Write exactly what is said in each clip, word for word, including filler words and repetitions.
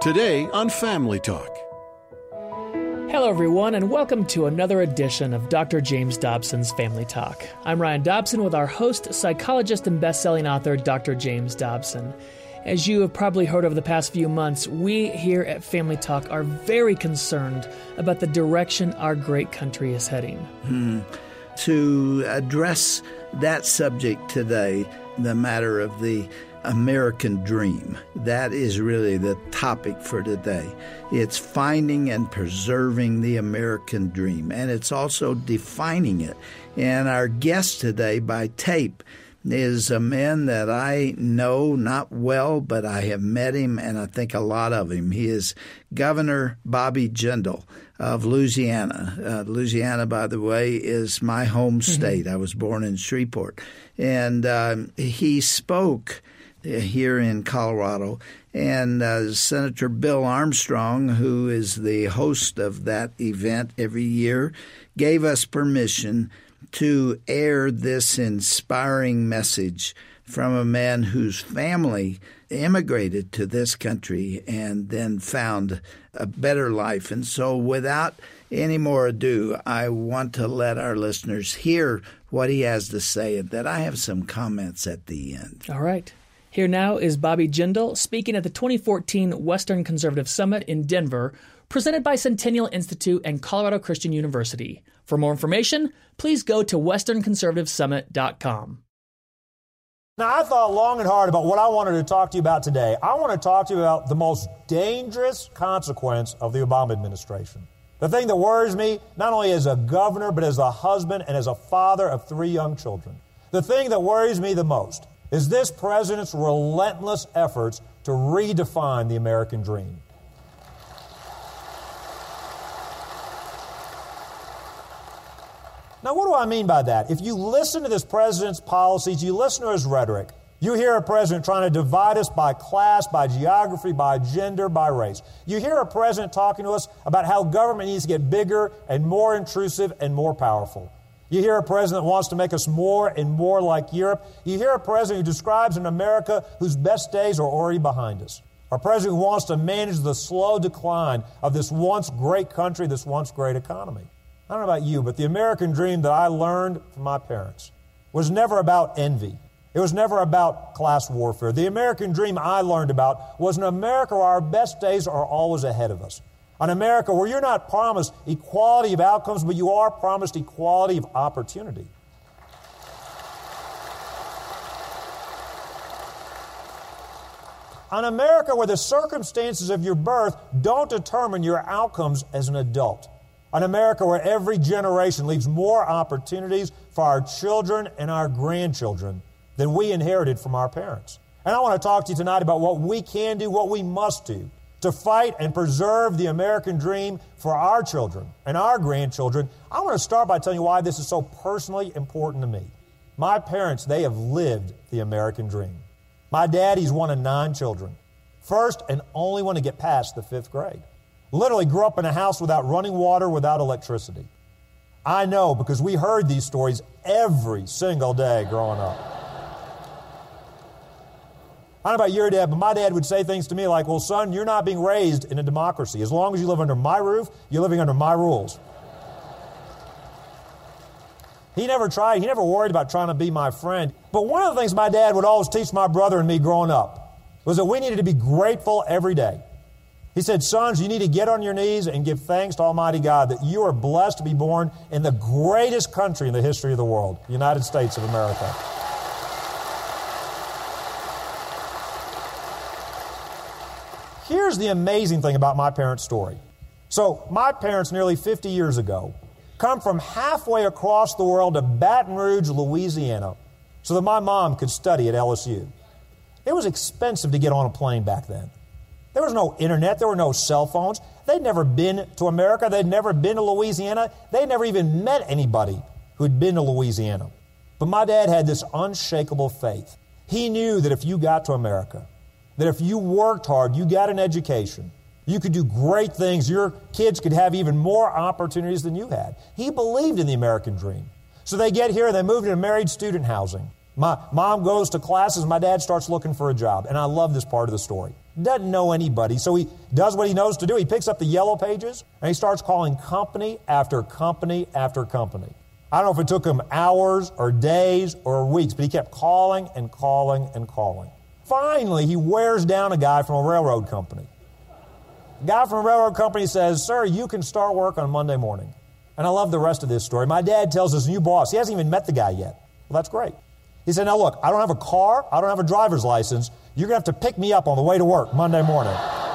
Today on Family Talk. Hello, everyone, and welcome to another edition of Doctor James Dobson's Family Talk. I'm Ryan Dobson with our host, psychologist, and best-selling author, Doctor James Dobson. As you have probably heard over the past few months, we here at Family Talk are very concerned about the direction our great country is heading. Hmm. To address that subject today, the matter of the American dream, that is really the topic for today. It's finding and preserving the American dream, and it's also defining it. And our guest today by tape is a man that I know not well, but I have met him, and I think a lot of him. He is Governor Bobby Jindal of Louisiana. Uh, Louisiana, by the way, is my home state. Mm-hmm. I was born in Shreveport. And um, he spoke here in Colorado, and uh, Senator Bill Armstrong, who is the host of that event every year, gave us permission to air this inspiring message from a man whose family immigrated to this country and then found a better life. And so without any more ado, I want to let our listeners hear what he has to say, and that I have some comments at the end. All right. Here now is Bobby Jindal speaking at the twenty fourteen Western Conservative Summit in Denver, presented by Centennial Institute and Colorado Christian University. For more information, please go to western conservative summit dot com. Now, I thought long and hard about what I wanted to talk to you about today. I want to talk to you about the most dangerous consequence of the Obama administration. The thing that worries me, not only as a governor, but as a husband and as a father of three young children. The thing that worries me the most is this president's relentless efforts to redefine the American dream. Now, what do I mean by that? If you listen to this president's policies, you listen to his rhetoric, you hear a president trying to divide us by class, by geography, by gender, by race. You hear a president talking to us about how government needs to get bigger and more intrusive and more powerful. You hear a president that wants to make us more and more like Europe. You hear a president who describes an America whose best days are already behind us. A president who wants to manage the slow decline of this once great country, this once great economy. I don't know about you, but the American dream that I learned from my parents was never about envy. It was never about class warfare. The American dream I learned about was an America where our best days are always ahead of us. An America where you're not promised equality of outcomes, but you are promised equality of opportunity. An America where the circumstances of your birth don't determine your outcomes as an adult. An America where every generation leaves more opportunities for our children and our grandchildren than we inherited from our parents. And I want to talk to you tonight about what we can do, what we must do to fight and preserve the American dream for our children and our grandchildren. I want to start by telling you why this is so personally important to me. My parents, they have lived the American dream. My dad, he's one of nine children. First and only one to get past the fifth grade. Literally grew up in a house without running water, without electricity. I know because we heard these stories every single day growing up. I don't know about your dad, but my dad would say things to me like, well, son, you're not being raised in a democracy. As long as you live under my roof, you're living under my rules. He never tried, he never worried about trying to be my friend. But one of the things my dad would always teach my brother and me growing up was that we needed to be grateful every day. He said, sons, you need to get on your knees and give thanks to Almighty God that you are blessed to be born in the greatest country in the history of the world, the United States of America. Here's the amazing thing about my parents' story. So my parents, nearly fifty years ago, come from halfway across the world to Baton Rouge, Louisiana, so that my mom could study at L S U. It was expensive to get on a plane back then. There was no internet. There were no cell phones. They'd never been to America. They'd never been to Louisiana. They'd never even met anybody who'd been to Louisiana. But my dad had this unshakable faith. He knew that if you got to America, that if you worked hard, you got an education, you could do great things, your kids could have even more opportunities than you had. He believed in the American dream. So they get here, they move into married student housing. My mom goes to classes. My dad starts looking for a job. And I love this part of the story. Doesn't know anybody, so he does what he knows to do. He picks up the yellow pages, and he starts calling company after company after company. I don't know if it took him hours or days or weeks, but he kept calling and calling and calling. Finally, he wears down a guy from a railroad company. The guy from a railroad company says, "Sir, you can start work on Monday morning." And I love the rest of this story. My dad tells his new boss, he hasn't even met the guy yet. Well, that's great. He said, "Now look, I don't have a car. I don't have a driver's license. You're going to have to pick me up on the way to work Monday morning."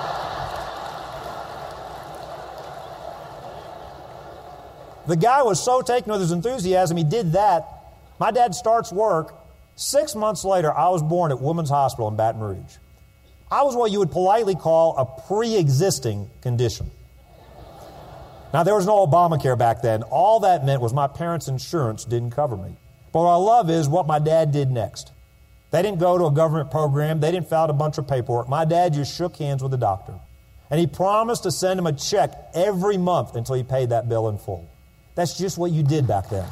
The guy was so taken with his enthusiasm, he did that. My dad starts work. Six months later, I was born at Women's Hospital in Baton Rouge. I was what you would politely call a pre-existing condition. Now, there was no Obamacare back then. All that meant was my parents' insurance didn't cover me. But what I love is what my dad did next. They didn't go to a government program. They didn't fill out a bunch of paperwork. My dad just shook hands with the doctor. And he promised to send him a check every month until he paid that bill in full. That's just what you did back then.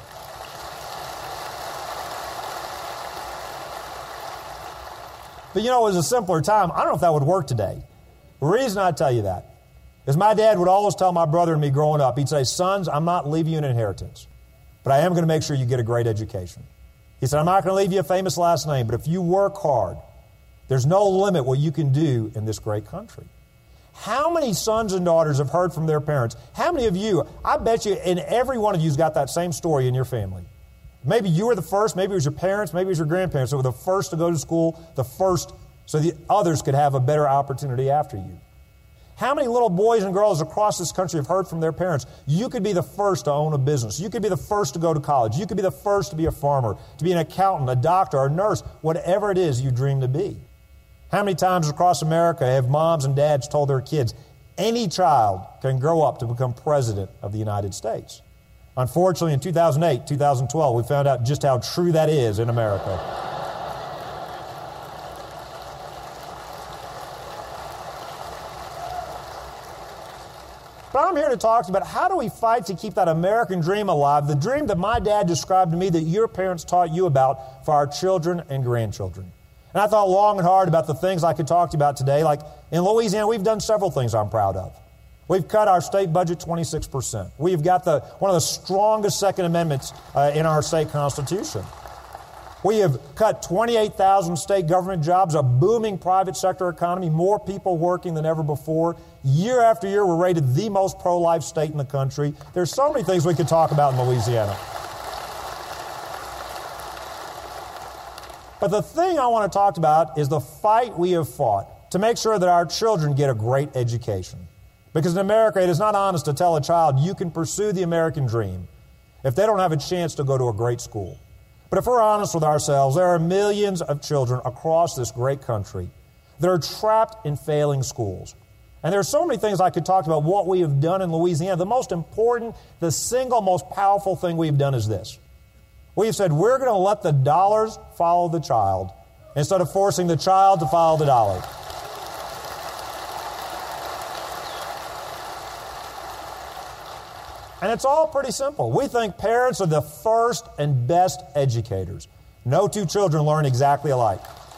But you know, it was a simpler time. I don't know if that would work today. The reason I tell you that is my dad would always tell my brother and me growing up, he'd say, "Sons, I'm not leaving you an inheritance, but I am going to make sure you get a great education." He said, "I'm not going to leave you a famous last name, but if you work hard, there's no limit what you can do in this great country." How many sons and daughters have heard from their parents? How many of you, I bet you, and every one of you has got that same story in your family. Maybe you were the first, maybe it was your parents, maybe it was your grandparents that were the first to go to school, the first so the others could have a better opportunity after you. How many little boys and girls across this country have heard from their parents, you could be the first to own a business, you could be the first to go to college, you could be the first to be a farmer, to be an accountant, a doctor, or a nurse, whatever it is you dream to be. How many times across America have moms and dads told their kids, any child can grow up to become president of the United States? Unfortunately, in two thousand eight, two thousand twelve, we found out just how true that is in America. But I'm here to talk about how do we fight to keep that American dream alive, the dream that my dad described to me that your parents taught you about for our children and grandchildren. And I thought long and hard about the things I could talk to you about today. Like in Louisiana, we've done several things I'm proud of. We've cut our state budget twenty-six percent. We've got the one of the strongest Second Amendments uh, in our state constitution. We have cut twenty-eight thousand state government jobs, a booming private sector economy, more people working than ever before. Year after year, we're rated the most pro-life state in the country. There's so many things we could talk about in Louisiana. But the thing I want to talk about is the fight we have fought to make sure that our children get a great education. Because in America, it is not honest to tell a child you can pursue the American dream if they don't have a chance to go to a great school. But if we're honest with ourselves, there are millions of children across this great country that are trapped in failing schools. And there are so many things I could talk about what we have done in Louisiana. The most important, the single most powerful thing we've done is this. We've said we're going to let the dollars follow the child instead of forcing the child to follow the dollar. And it's all pretty simple. We think parents are the first and best educators. No two children learn exactly alike.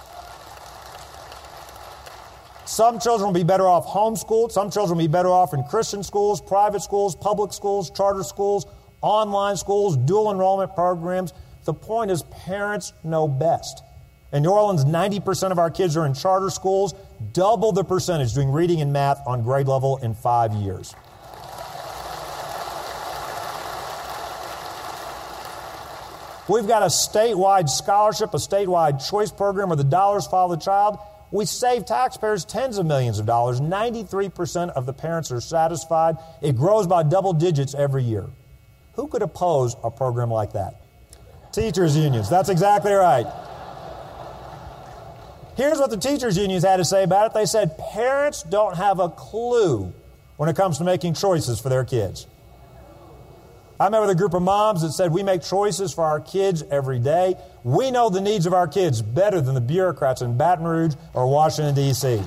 Some children will be better off homeschooled. Some children will be better off in Christian schools, private schools, public schools, charter schools, online schools, dual enrollment programs. The point is parents know best. In New Orleans, ninety percent of our kids are in charter schools, double the percentage doing reading and math on grade level in five years. We've got a statewide scholarship, a statewide choice program where the dollars follow the child. We save taxpayers tens of millions of dollars. ninety-three percent of the parents are satisfied. It grows by double digits every year. Who could oppose a program like that? Teachers' unions. That's exactly right. Here's what the teachers' unions had to say about it. They said parents don't have a clue when it comes to making choices for their kids. I met with a group of moms that said we make choices for our kids every day. We know the needs of our kids better than the bureaucrats in Baton Rouge or Washington, D C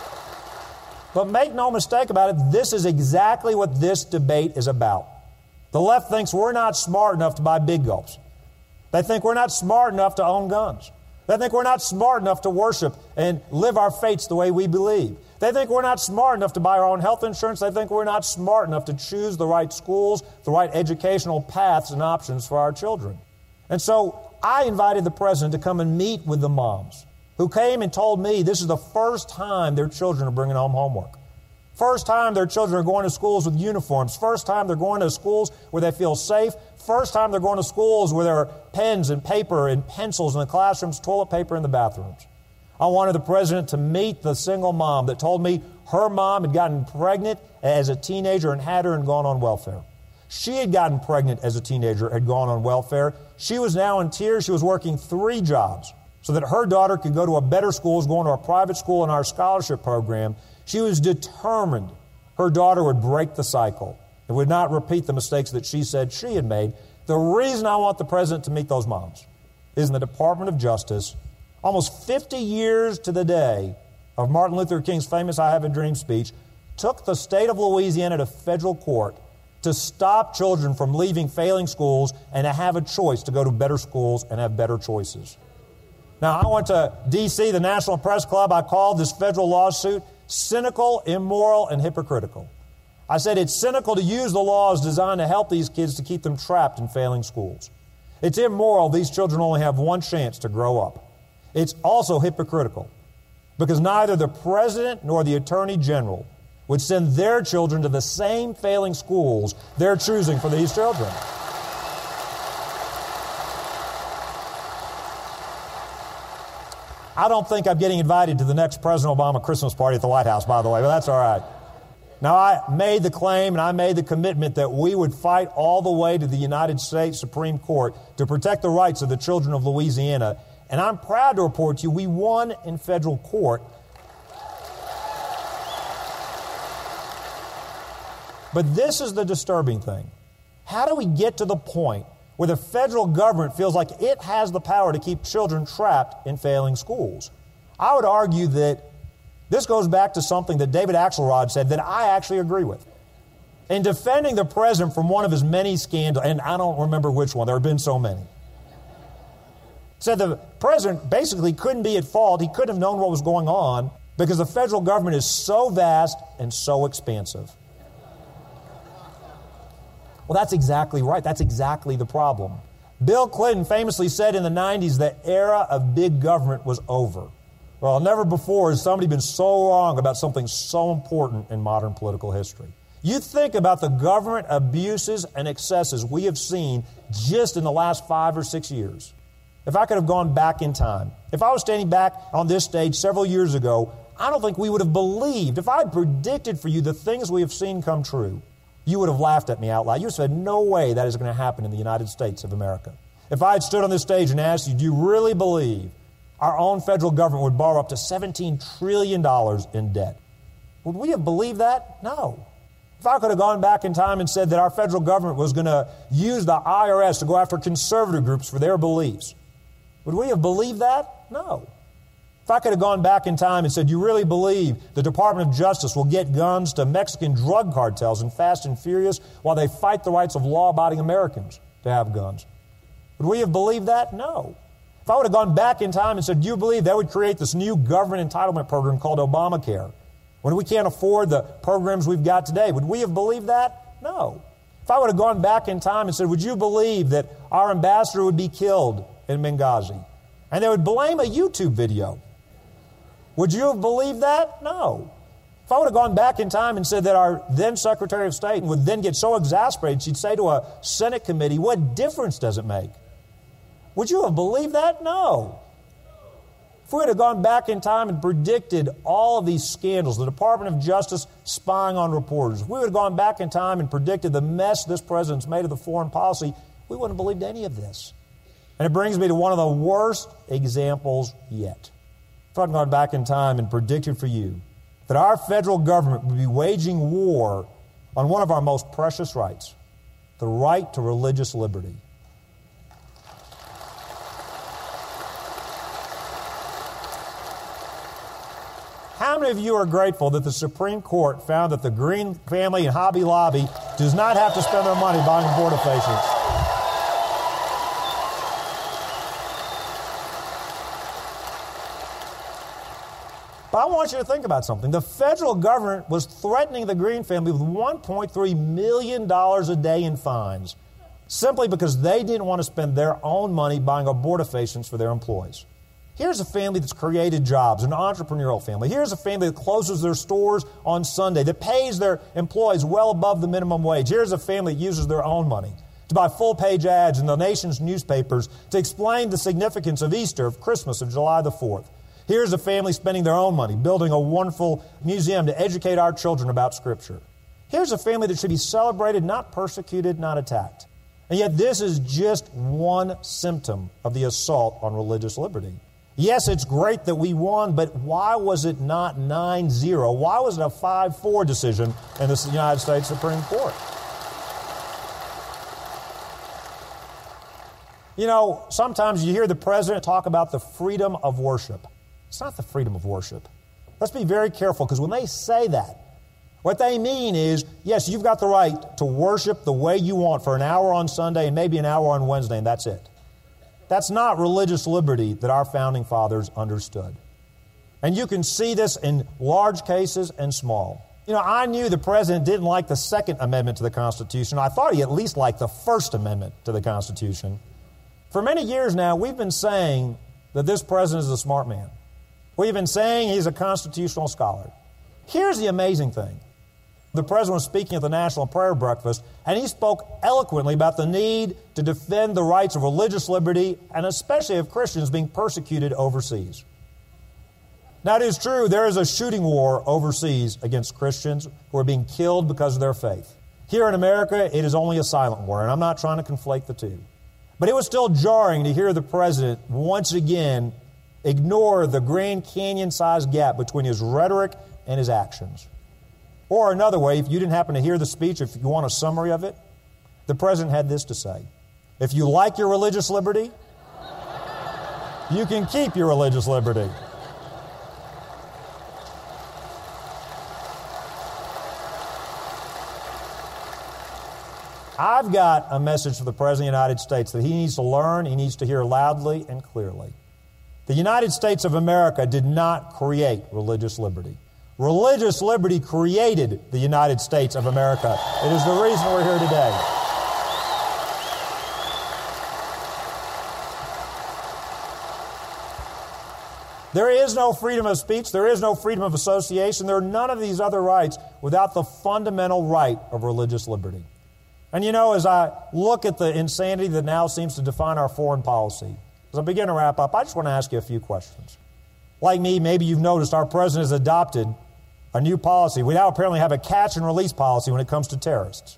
But make no mistake about it, this is exactly what this debate is about. The left thinks we're not smart enough to buy big gulps. They think we're not smart enough to own guns. They think we're not smart enough to worship and live our faiths the way we believe. They think we're not smart enough to buy our own health insurance. They think we're not smart enough to choose the right schools, the right educational paths and options for our children. And so I invited the president to come and meet with the moms who came and told me this is the first time their children are bringing home homework. First time their children are going to schools with uniforms. First time they're going to schools where they feel safe. First time they're going to schools where there are pens and paper and pencils in the classrooms, toilet paper in the bathrooms. I wanted the president to meet the single mom that told me her mom had gotten pregnant as a teenager and had her and gone on welfare. She had gotten pregnant as a teenager, had gone on welfare. She was now in tears. She was working three jobs so that her daughter could go to a better school, was going to a private school in our scholarship program. She was determined her daughter would break the cycle and would not repeat the mistakes that she said she had made. The reason I want the president to meet those moms is in the Department of Justice, almost fifty years to the day of Martin Luther King's famous I Have a Dream speech, took the state of Louisiana to federal court to stop children from leaving failing schools and to have a choice to go to better schools and have better choices. Now, I went to D C, the National Press Club. I called this federal lawsuit cynical, immoral, and hypocritical. I said it's cynical to use the laws designed to help these kids to keep them trapped in failing schools. It's immoral. These children only have one chance to grow up. It's also hypocritical because neither the president nor the attorney general would send their children to the same failing schools they're choosing for these children. I don't think I'm getting invited to the next President Obama Christmas party at the White House, by the way, but that's all right. Now, I made the claim and I made the commitment that we would fight all the way to the United States Supreme Court to protect the rights of the children of Louisiana. And I'm proud to report to you we won in federal court. But this is the disturbing thing. How do we get to the point where the federal government feels like it has the power to keep children trapped in failing schools? I would argue that this goes back to something that David Axelrod said that I actually agree with. In defending the president from one of his many scandals, and I don't remember which one, there have been so many, said the president basically couldn't be at fault. He couldn't have known what was going on because the federal government is so vast and so expansive. Well, that's exactly right. That's exactly the problem. Bill Clinton famously said in the nineties the era of big government was over. Well, never before has somebody been so wrong about something so important in modern political history. You think about the government abuses and excesses we have seen just in the last five or six years. If I could have gone back in time, if I was standing back on this stage several years ago, I don't think we would have believed. If I had predicted for you the things we have seen come true, you would have laughed at me out loud. You would have said, no way that is going to happen in the United States of America. If I had stood on this stage and asked you, do you really believe our own federal government would borrow up to seventeen trillion dollars in debt? Would we have believed that? No. If I could have gone back in time and said that our federal government was going to use the I R S to go after conservative groups for their beliefs, would we have believed that? No. If I could have gone back in time and said, you really believe the Department of Justice will get guns to Mexican drug cartels in Fast and Furious while they fight the rights of law-abiding Americans to have guns? Would we have believed that? No. If I would have gone back in time and said, do you believe they would create this new government entitlement program called Obamacare when we can't afford the programs we've got today, would we have believed that? No. If I would have gone back in time and said, would you believe that our ambassador would be killed in Benghazi? And they would blame a YouTube video. Would you have believed that? No. If I would have gone back in time and said that our then Secretary of State would then get so exasperated, she'd say to a Senate committee, what difference does it make? Would you have believed that? No. If we would have gone back in time and predicted all of these scandals, the Department of Justice spying on reporters, if we would have gone back in time and predicted the mess this president's made of the foreign policy, we wouldn't have believed any of this. And it brings me to one of the worst examples yet. If I'd gone back in time and predicted for you that our federal government would be waging war on one of our most precious rights, the right to religious liberty. How many of you are grateful that the Supreme Court found that the Green family and Hobby Lobby does not have to spend their money buying abortifacients. But I want you to think about something. The federal government was threatening the Green family with one point three million dollars a day in fines simply because they didn't want to spend their own money buying abortifacients for their employees. Here's a family that's created jobs, an entrepreneurial family. Here's a family that closes their stores on Sunday, that pays their employees well above the minimum wage. Here's a family that uses their own money to buy full-page ads in the nation's newspapers to explain the significance of Easter, of Christmas, of July the fourth. Here's a family spending their own money, building a wonderful museum to educate our children about Scripture. Here's a family that should be celebrated, not persecuted, not attacked. And yet this is just one symptom of the assault on religious liberty. Yes, it's great that we won, but why was it not nine zero? Why was it a five four decision in the United States Supreme Court? You know, sometimes you hear the president talk about the freedom of worship. It's not the freedom of worship. Let's be very careful, because when they say that, what they mean is, yes, you've got the right to worship the way you want for an hour on Sunday and maybe an hour on Wednesday, and that's it. That's not religious liberty that our founding fathers understood. And you can see this in large cases and small. You know, I knew the president didn't like the Second Amendment to the Constitution. I thought he at least liked the First Amendment to the Constitution. For many years now, we've been saying that this president is a smart man. We've been saying he's a constitutional scholar. Here's the amazing thing. The president was speaking at the National Prayer Breakfast, and he spoke eloquently about the need to defend the rights of religious liberty, and especially of Christians being persecuted overseas. Now, it is true, there is a shooting war overseas against Christians who are being killed because of their faith. Here in America, it is only a silent war, and I'm not trying to conflate the two. But it was still jarring to hear the president once again ignore the Grand Canyon-sized gap between his rhetoric and his actions. Or another way, if you didn't happen to hear the speech, if you want a summary of it, the president had this to say: if you like your religious liberty, you can keep your religious liberty. I've got a message for the President of the United States that he needs to learn, he needs to hear loudly and clearly. The United States of America did not create religious liberty. Religious liberty created the United States of America. It is the reason we're here today. There is no freedom of speech. There is no freedom of association. There are none of these other rights without the fundamental right of religious liberty. And you know, as I look at the insanity that now seems to define our foreign policy, as I begin to wrap up, I just want to ask you a few questions. Like me, maybe you've noticed our president has adopted a new policy. We now apparently have a catch and release policy when it comes to terrorists.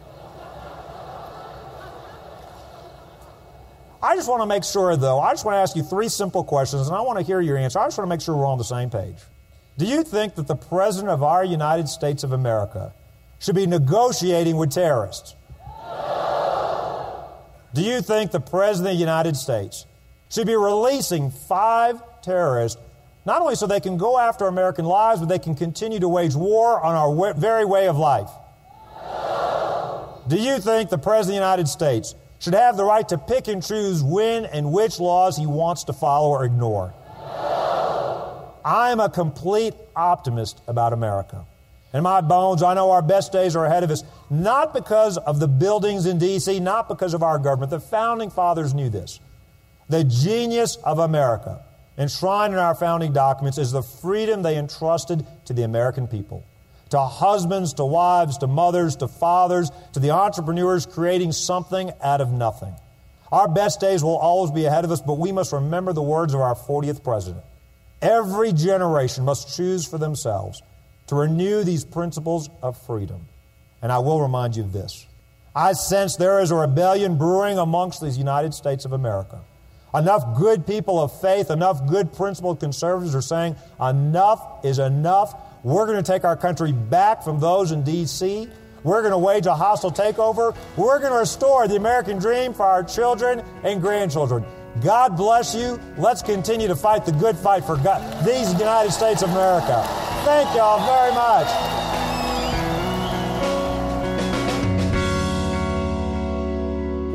I just want to make sure, though, I just want to ask you three simple questions, and I want to hear your answer. I just want to make sure we're on the same page. Do you think that the President of our United States of America should be negotiating with terrorists? No. Do you think the President of the United States should be releasing five terrorists, not only so they can go after American lives, but they can continue to wage war on our w- very way of life? No. Do you think the President of the United States should have the right to pick and choose when and which laws he wants to follow or ignore? No. I'm a complete optimist about America. In my bones, I know our best days are ahead of us, not because of the buildings in D C, not because of our government. The Founding Fathers knew this. The genius of America, enshrined in our founding documents, is the freedom they entrusted to the American people. To husbands, to wives, to mothers, to fathers, to the entrepreneurs creating something out of nothing. Our best days will always be ahead of us, but we must remember the words of our fortieth president. Every generation must choose for themselves to renew these principles of freedom. And I will remind you of this. I sense there is a rebellion brewing amongst these United States of America. Enough good people of faith, enough good principled conservatives are saying enough is enough. We're going to take our country back from those in D C. We're going to wage a hostile takeover. We're going to restore the American dream for our children and grandchildren. God bless you. Let's continue to fight the good fight for God, these United States of America. Thank you all very much.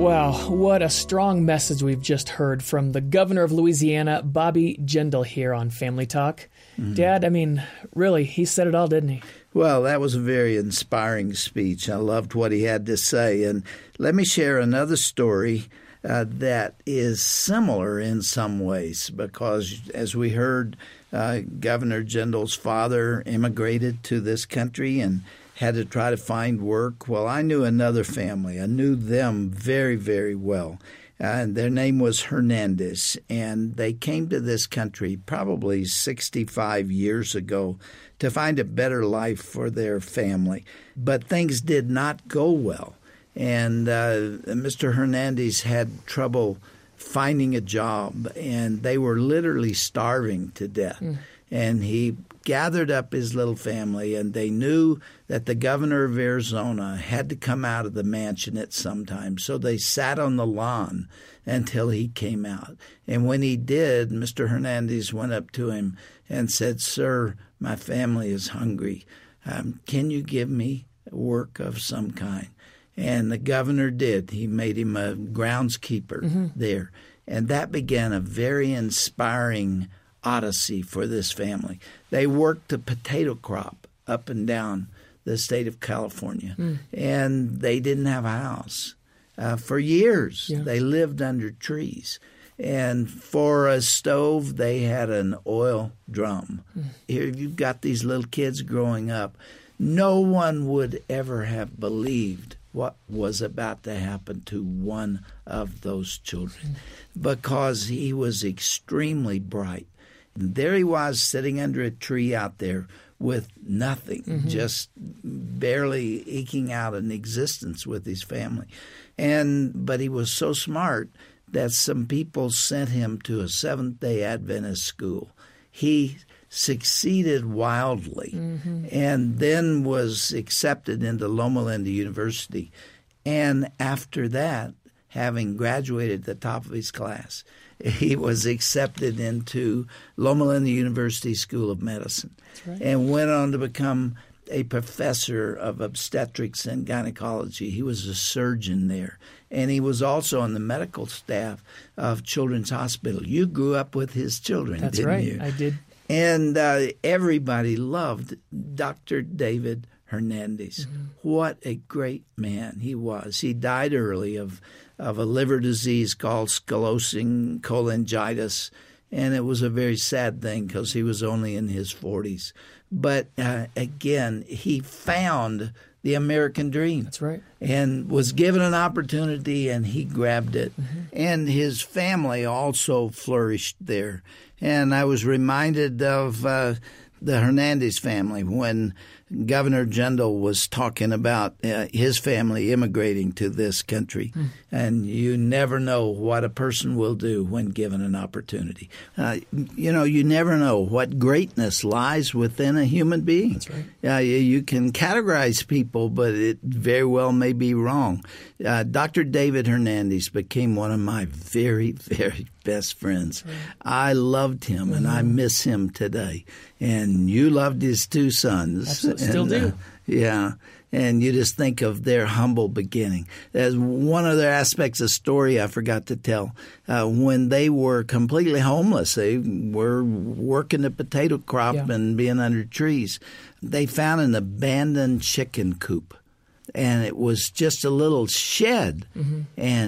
Wow, what a strong message we've just heard from the governor of Louisiana, Bobby Jindal, here on Family Talk. Mm-hmm. Dad, I mean, really, he said it all, didn't he? Well, that was a very inspiring speech. I loved what he had to say. And let me share another story uh, that is similar in some ways, because as we heard, uh, Governor Jindal's father immigrated to this country and had to try to find work. Well, I knew another family. I knew them very, very well. Uh, and their name was Hernandez, and they came to this country probably sixty-five years ago to find a better life for their family. But things did not go well, and uh, Mister Hernandez had trouble finding a job, and they were literally starving to death. Mm. And he gathered up his little family, and they knew that the governor of Arizona had to come out of the mansion at some time. So they sat on the lawn until he came out. And when he did, Mister Hernandez went up to him and said, "Sir, my family is hungry. Um, can you give me work of some kind?" And the governor did. He made him a groundskeeper mm-hmm. there. And that began a very inspiring odyssey for this family. They worked the potato crop up and down the state of California, mm. and they didn't have a house. Uh, for years, yeah. they lived under trees. And for a stove, they had an oil drum. Mm. Here you've got these little kids growing up. No one would ever have believed what was about to happen to one of those children mm. because he was extremely bright. And there he was sitting under a tree out there with nothing, mm-hmm. just barely eking out an existence with his family. And but he was so smart that some people sent him to a Seventh-day Adventist school. He succeeded wildly mm-hmm. and then was accepted into Loma Linda University. And after that, having graduated at the top of his class, he was accepted into Loma Linda University School of Medicine right. and went on to become a professor of obstetrics and gynecology. He was a surgeon there. And he was also on the medical staff of Children's Hospital. You grew up with his children, That's didn't right. you? I did. And uh, everybody loved Doctor David Hernandez. Mm-hmm. What a great man he was. He died early of of a liver disease called sclerosing cholangitis, and it was a very sad thing because he was only in his forties. But uh, again, he found the American dream. That's right. And was given an opportunity, and he grabbed it. Mm-hmm. And his family also flourished there. And I was reminded of uh, the Hernandez family when Governor Jindal was talking about uh, his family immigrating to this country. Mm. And you never know what a person will do when given an opportunity. Uh, you know, you never know what greatness lies within a human being. That's right. Uh, you, you can categorize people, but it very well may be wrong. Uh, Doctor David Hernandez became one of my very, very best friends. Right. I loved him, mm-hmm. and I miss him today. And you loved his two sons. Absolutely. Still and, do. Uh, yeah. And you just think of their humble beginning. There's one other aspect of the story I forgot to tell. Uh, when they were completely homeless, they were working the potato crop yeah. and being under trees, they found an abandoned chicken coop. And it was just a little shed. Mm-hmm.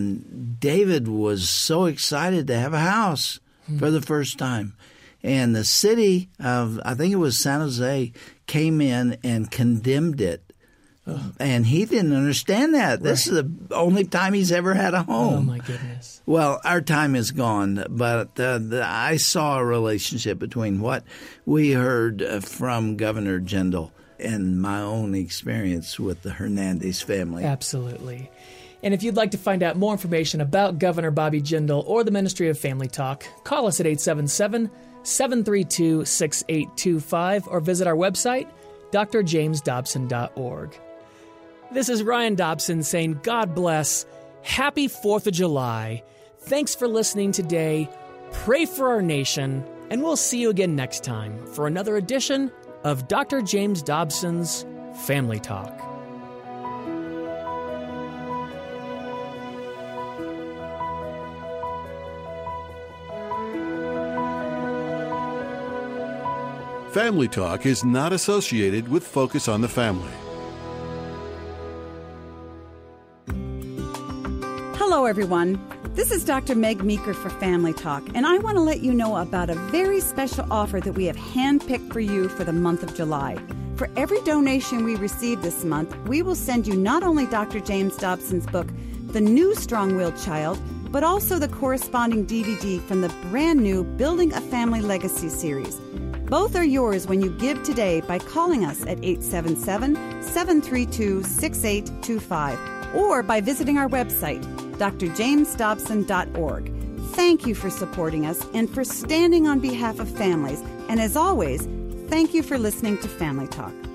And David was so excited to have a house mm-hmm. for the first time. And the city of, I think it was San Jose, came in and condemned it. Oh. And he didn't understand that. This right. is the only time he's ever had a home. Oh, my goodness. Well, our time is gone, but uh, the, I saw a relationship between what we heard uh, from Governor Jindal and my own experience with the Hernandez family. Absolutely. And if you'd like to find out more information about Governor Bobby Jindal or the Ministry of Family Talk, call us at eight seven seven, seven three two, six eight two five or visit our website, d r james dobson dot org. This is Ryan Dobson saying God bless. Happy fourth of July. Thanks for listening today. Pray for our nation, and we'll see you again next time for another edition of Doctor James Dobson's Family Talk. Family Talk is not associated with Focus on the Family. Hello, everyone. This is Doctor Meg Meeker for Family Talk, and I want to let you know about a very special offer that we have handpicked for you for the month of July. For every donation we receive this month, we will send you not only Doctor James Dobson's book, The New Strong-Willed Child, but also the corresponding D V D from the brand new Building a Family Legacy series. Both are yours when you give today by calling us at eight seven seven, seven three two, six eight two five or by visiting our website, d r james dobson dot org. Thank you for supporting us and for standing on behalf of families. And as always, thank you for listening to Family Talk.